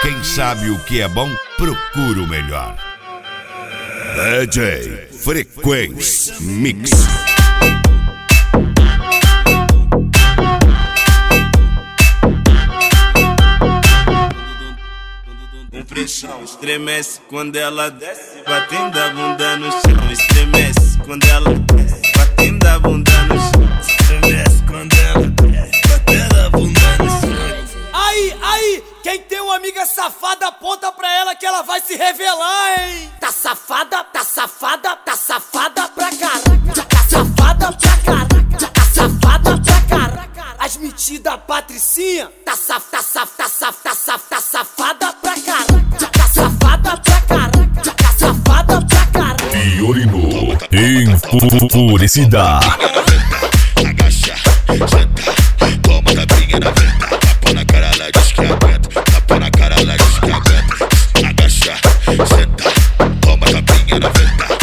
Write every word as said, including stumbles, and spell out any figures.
Quem sabe o que é bom, procura o melhor. D J Frequência Mix. Com pressão, estremece quando ela desce, batendo a bunda no chão. Estremece quando ela desce, batendo a bunda no chão. Estremece quando ela desce, batendo a bunda no chão. Aí, aí, quem tem uma amiga safada, aponta pra ela que ela vai se revelar, hein? Tá safada, tá safada, tá safada pra caralho. Tá safada pra caralho, tá safada pra caralho. As metidas patricinha, tá saf, tá saf, tá saf, tá saf, tá safada pra caralho. Tá safada pra caralho, tá safada pra caralho. Fiorino, enfurecida. Agacha, senta, toma tapinha na venta. Tapa na cara, ela diz que aguenta. Tapa na cara, ela diz que aguenta. Agacha, senta, toma tapinha na venta.